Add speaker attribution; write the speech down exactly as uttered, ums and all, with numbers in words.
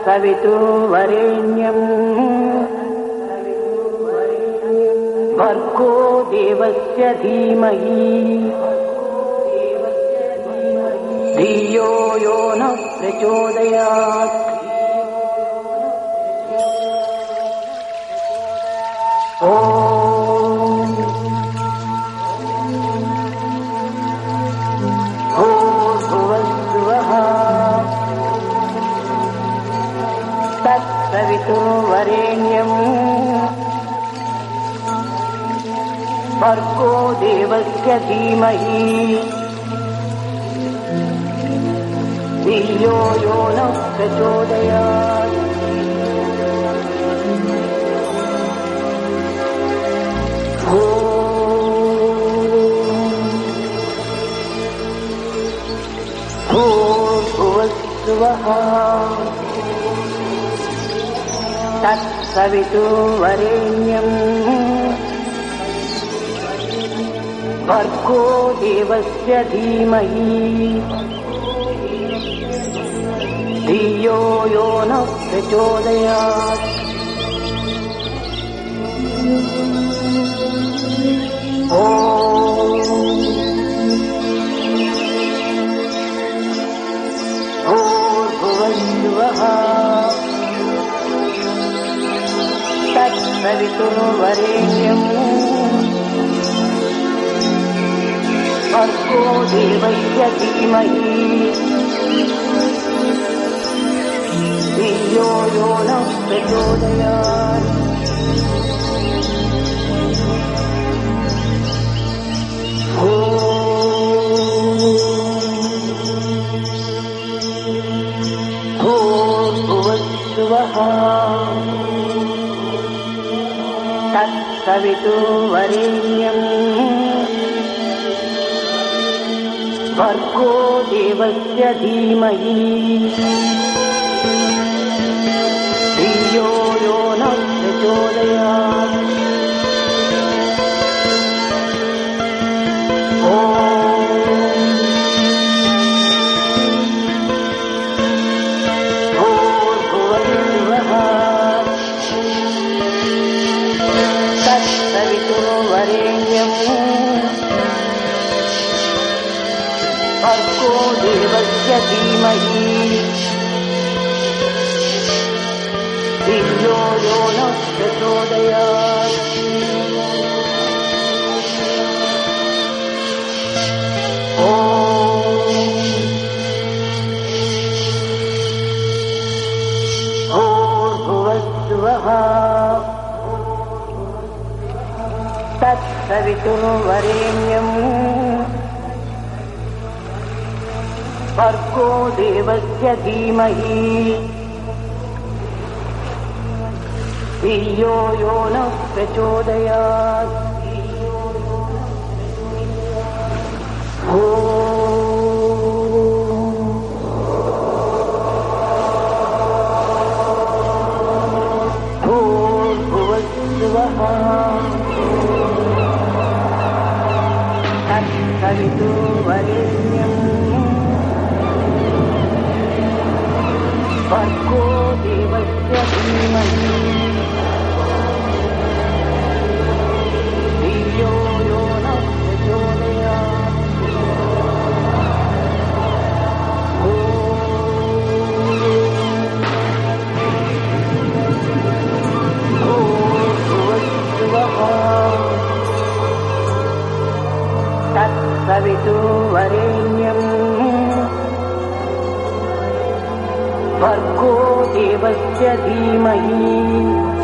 Speaker 1: तत्सवितुर्वरेण्यम् भर्गो देवस्य धीमहि धियो यो नः प्रचोदयात्। ॐ भूर्भुवस्सुवः तत्सवितुर्वरेण्यम् भर्गो देवस्य धीमहि धियो यो नः प्रचोदयात्। भूर्भुवस्सुवः तत्सवितुर्वरेण्यम् भर्गो देवस्य धीमहि धियो यो नः प्रचोदयात्। ॐ भूर्भुवस्सुवः तत्सवितुर्वरेण्यम् भर्गो देवस्य धीमहि धियो यो नः प्रचोदयात्। भूर्भुवस्सुवः तत्सवितुर्वरेण्यम् भर्गो देवस्य धीमहि धियो यो नः प्रचोदयात्। ॐ भूर्भुवस्सुवः तत्सवितुर्वरेण्यम् भर्गो देवस्य धीमहि धियो यो नः प्रचोदयात्। ॐ भूर्भुवस्सुवः तत्सवितुर्वरेण्यम् भर्गो देवस्य धीमहि धियो यो नः प्रचोदयात्। भूर्भुवस्सुवः तत्सवितुर्वरेण्यम् भर्गो देवस्य धीमहि धियो यो नः प्रचोदयात्। भूर्भुवस्सुवः तत्सवितुर्वरेण्यम् भर्गो देवस्य धीमहि